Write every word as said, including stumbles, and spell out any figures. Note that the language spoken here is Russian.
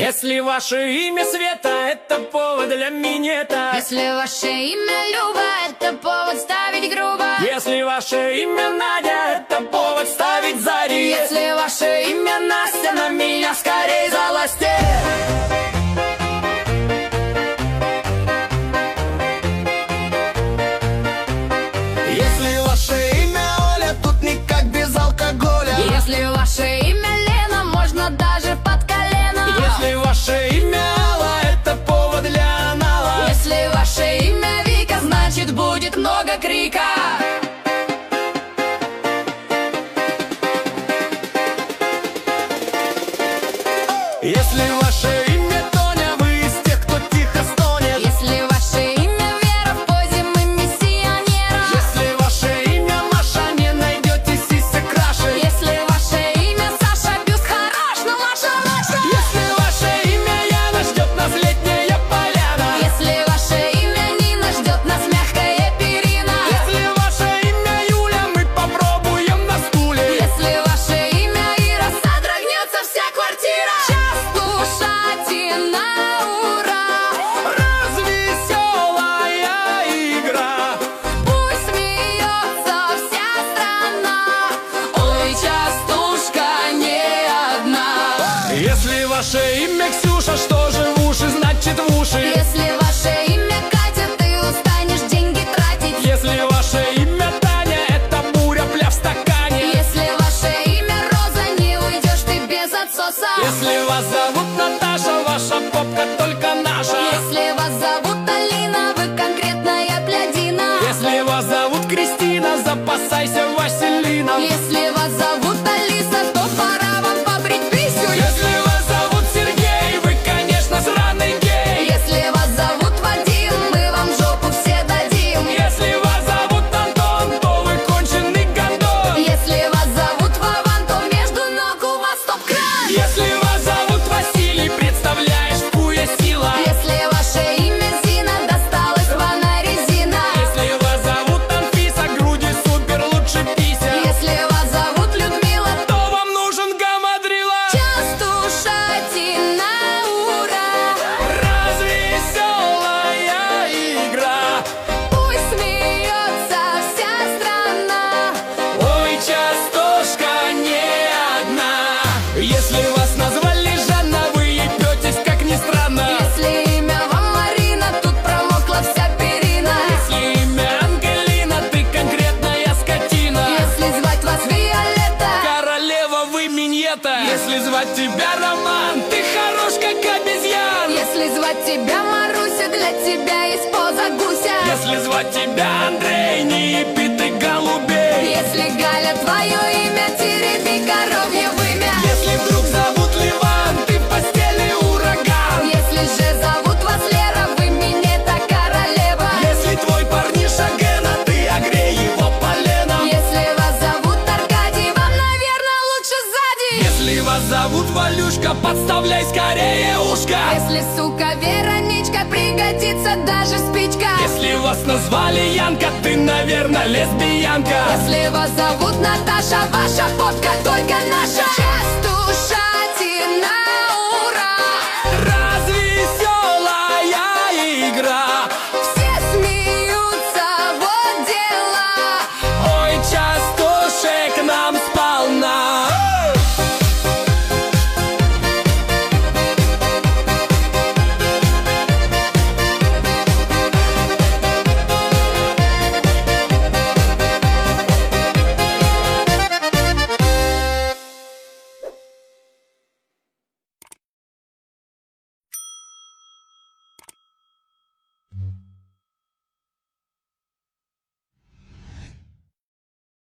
Если ваше имя Света, это повод для минета. Если ваше имя Люба, это повод ставить грубо. Если ваше имя Надя, это повод ставить зари. Если ваше имя Настя, на меня скорей заласти. Если ваше имя Оля, тут никак без алкоголя. Если ваше имя Лена, можно даже под колено. Если ваше имя Алла, это повод для анала. Если ваше имя Вика, значит будет много крика. Если ваше имя Тоня, вы из тех, кто тихо стонет. Если ваше имя Вера, в позе мы миссионера. Если ваше имя Маша, не найдете сисек краше. Если ваше имя Саша, бюст хорош, но Маша, Маша. Если ваше имя Яна, ждет нас летняя поляна. Если ваше имя Нина, ждет нас мягкая перина. Если ваше имя Юля, мы попробуем на стуле. Если ваше имя Ира, содрогнется вся квартира. Частушайте на ура, Развеселая игра. пусть смеется вся страна. Ой, частушка не одна. Если ваше имя Ксюша, что же в уши, значит в уши. Если ваше имя Катя, ты устанешь деньги тратить. Если ваше имя Таня, это буря, пля в стакане. Если ваше имя Роза, не уйдешь ты без отсоса. Если вас зовут Наташа, ваша попка только наша. Если вас зовут Алина, вы конкретная плядина. Если вас зовут Кристина, запасайся василином. Если вас зовут Алиса, то пора вам побрить писю. Если вас зовут Сергей, вы, конечно, сраный гей. Если вас зовут Вадим, мы вам жопу все дадим. Если вас зовут Антон, то вы конченый гондон. Если вас зовут Вован, то между ног у вас стоп-кран. Если вас зовут Василий, представляешь, какая сила. Если ваше имя Зина, досталась вам резина. Если вас зовут Анфиса, груди супер, лучше пися. Если вас зовут Людмила, То вам нужен гамадрила. частушайте на ура, Развеселая игра. пусть смеется вся страна. Ой, частушка не одна. Если вас назвали Жанна, вы ебетесь, как ни странно. Если имя вам Марина, тут промокла вся перина. Если имя Ангелина, ты конкретная скотина. Если звать вас Виолетта, Королева, вы миньета. Если звать тебя Роман, ты хорош, как обезьян. если звать тебя Маруся, для тебя есть поза гуся. Если звать тебя Андрей, не еби ты голубей. Если Галя твое имя, тереби коровье вымя. Если вдруг зовут Ливан, ты в постели ураган. Если же зовут вас Лера, вы минета королева. Если твой парниша Гена, ты огрей его поленом. Если вас зовут Аркадий, вам, наверное, лучше сзади. Если вас зовут Валюшка, подставляй скорее ушко. Если, сука, Вероничка, пригодится даже спичка. Если вас назвали Янка, ты, наверное, лесбиянка. Если вас зовут Наташа, ваша попка только наша.